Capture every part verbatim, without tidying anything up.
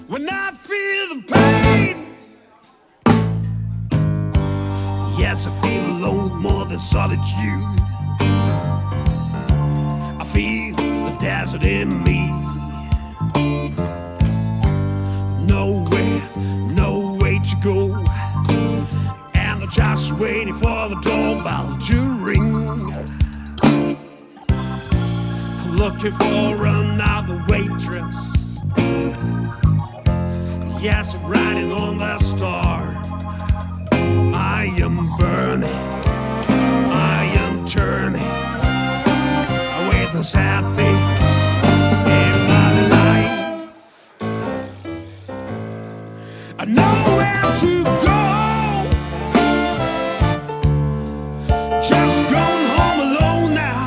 when I feel the pain. Yes, I feel alone more than solitude. I feel the desert in me. Nowhere, no way to go, and I'm just waiting for the doorbell to ring. Looking for another waitress. Yes, I'm riding on that star. I am burning, I am turning away the sad thing in my life. I know where to go, just going home alone now.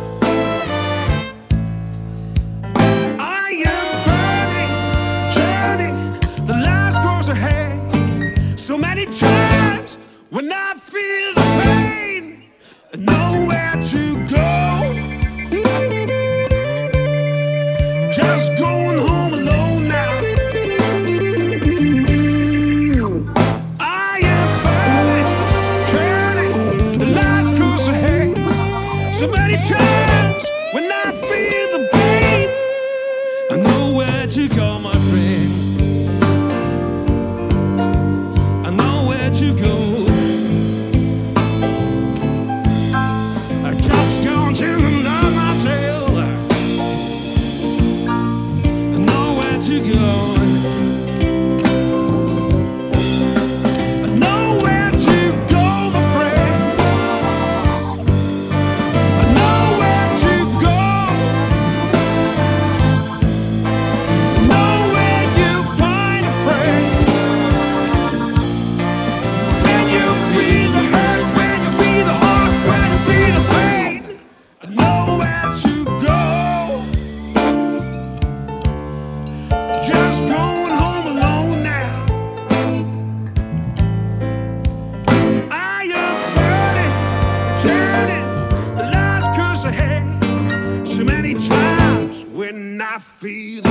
I am burning, turning, the last goes ahead. So many times when I feel the pain, I know where to go. Just going home alone now. I am burning, turning, the last course ahead. So many times when I feel the pain, I know where to go, my friend. I know where to go. To go. I know where to go, my friend. I know where to go. I know where you find a friend. When you feel the hurt, when you feel the heart, when you feel the pain, I know where to go. Just going home alone now. I am burning, turning, the last curse ahead. So many times when I feel